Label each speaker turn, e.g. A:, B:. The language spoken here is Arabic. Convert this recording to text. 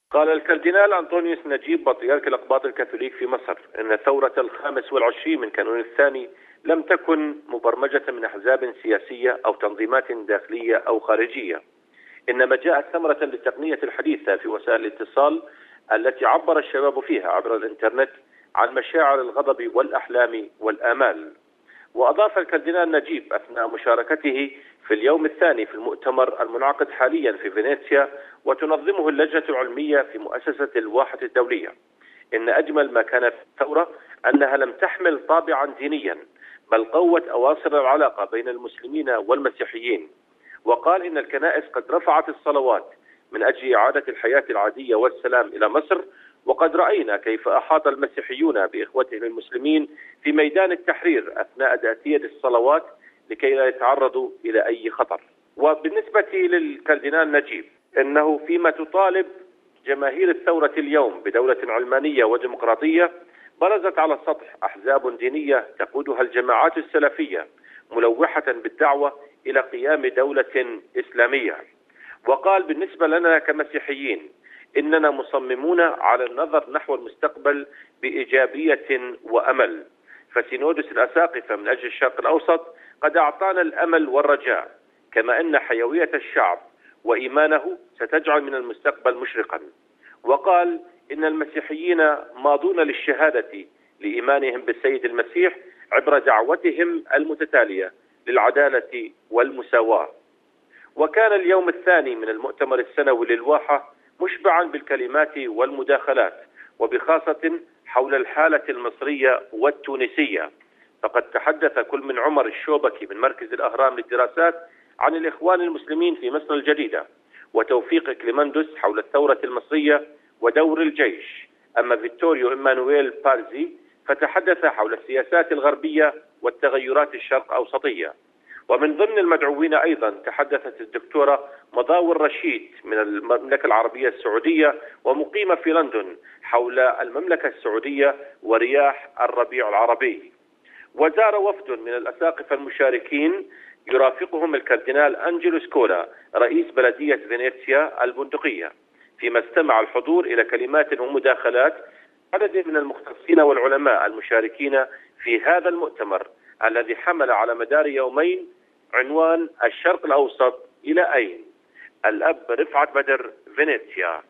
A: قال الكاردينال أنطونيوس نجيب بطريرك الأقباط الكاثوليك في مصر إن ثورة 25 من كانون الثاني لم تكن مبرمجة من أحزاب سياسية أو تنظيمات داخلية أو خارجية، إنما جاءت ثمرة للتقنية الحديثة في وسائل الاتصال التي عبر الشباب فيها عبر الإنترنت عن مشاعر الغضب والأحلام والآمال. وأضاف الكاردينال نجيب أثناء مشاركته في اليوم الثاني في المؤتمر المنعقد حاليا في فينيسيا وتنظمه اللجنة العلمية في مؤسسة الواحة الدولية، إن أجمل ما كان في الثورة أنها لم تحمل طابعا دينيا، بل قوت أواصر العلاقة بين المسلمين والمسيحيين. وقال إن الكنائس قد رفعت الصلوات من أجل إعادة الحياة العادية والسلام إلى مصر، وقد رأينا كيف أحاط المسيحيون بإخوتهم المسلمين في ميدان التحرير أثناء تأثير الصلوات لكي لا يتعرضوا إلى أي خطر. وبالنسبة للكاردينال نجيب، إنه فيما تطالب جماهير الثورة اليوم بدولة علمانية وديمقراطية، برزت على السطح أحزاب دينية تقودها الجماعات السلفية ملوحة بالدعوة إلى قيام دولة إسلامية. وقال بالنسبة لنا كمسيحيين إننا مصممون على النظر نحو المستقبل بإيجابية وأمل، فسينودس الأساقفة من أجل الشرق الأوسط قد أعطانا الأمل والرجاء، كما أن حيوية الشعب وإيمانه ستجعل من المستقبل مشرقا. وقال إن المسيحيين ماضون للشهادة لإيمانهم بالسيد المسيح عبر دعوتهم المتتالية للعدالة والمساواة. وكان اليوم الثاني من المؤتمر السنوي للواحة مشبعا بالكلمات والمداخلات، وبخاصة حول الحالة المصرية والتونسية، فقد تحدث كل من عمر الشوبكي من مركز الأهرام للدراسات عن الإخوان المسلمين في مصر الجديدة، وتوفيق كليمندوس حول الثورة المصرية ودور الجيش. أما فيتوريو إيمانويل بارزي فتحدث حول السياسات الغربية والتغيرات الشرق أوسطية. ومن ضمن المدعوين أيضا تحدثت الدكتورة مضاور رشيد من المملكة العربية السعودية ومقيمة في لندن حول المملكة السعودية ورياح الربيع العربي. وزار وفد من الأساقفة المشاركين يرافقهم الكاردينال أنجلو سكولا رئيس بلدية فينيسيا البندقية، فيما استمع الحضور إلى كلمات ومداخلات عدد من المختصين والعلماء المشاركين في هذا المؤتمر الذي حمل على مدار يومين عنوان الشرق الأوسط إلى أين؟ الأب رفعت بدر، فينيسيا.